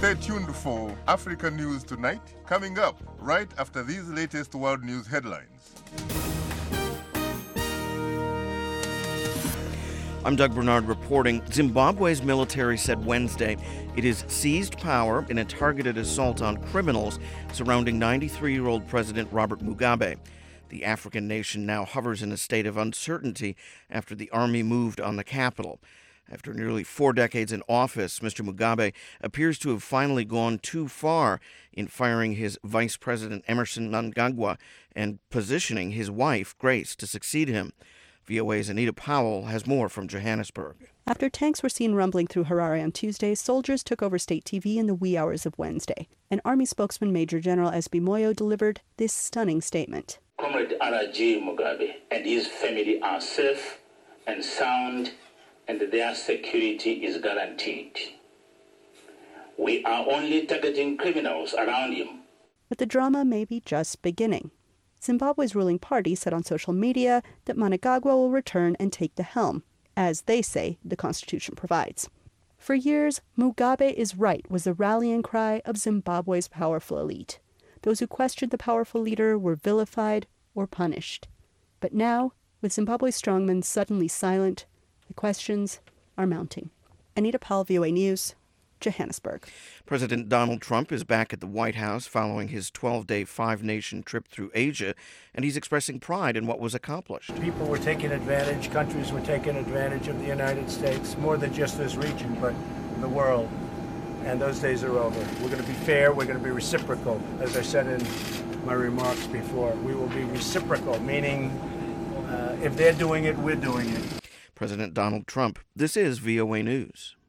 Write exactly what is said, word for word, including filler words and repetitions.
Stay tuned for Africa News Tonight, coming up right after these latest world news headlines. I'm Doug Bernard reporting. Zimbabwe's military said Wednesday it has seized power in a targeted assault on criminals surrounding ninety-three-year-old President Robert Mugabe. The African nation now hovers in a state of uncertainty after the army moved on the capital. After nearly four decades in office, Mister Mugabe appears to have finally gone too far in firing his vice president Emmerson Mnangagwa and positioning his wife, Grace, to succeed him. V O A's Anita Powell has more from Johannesburg. After tanks were seen rumbling through Harare on Tuesday, soldiers took over state T V in the wee hours of Wednesday. An Army spokesman, Major General S B Moyo, delivered this stunning statement. Comrade R G Mugabe and his family are safe and sound, and their security is guaranteed. We are only targeting criminals around him. But the drama may be just beginning. Zimbabwe's ruling party said on social media that Mnangagwa will return and take the helm, as they say the Constitution provides. For years, Mugabe is right was the rallying cry of Zimbabwe's powerful elite. Those who questioned the powerful leader were vilified or punished. But now, with Zimbabwe's strongmen suddenly silent, the questions are mounting. Anita Powell, V O A News, Johannesburg. President Donald Trump is back at the White House following his twelve-day five-nation trip through Asia, and he's expressing pride in what was accomplished. People were taking advantage, countries were taking advantage of the United States, more than just this region, but the world. And those days are over. We're going to be fair, we're going to be reciprocal. As I said in my remarks before, we will be reciprocal, meaning uh, if they're doing it, we're doing it. President Donald Trump. This is V O A News.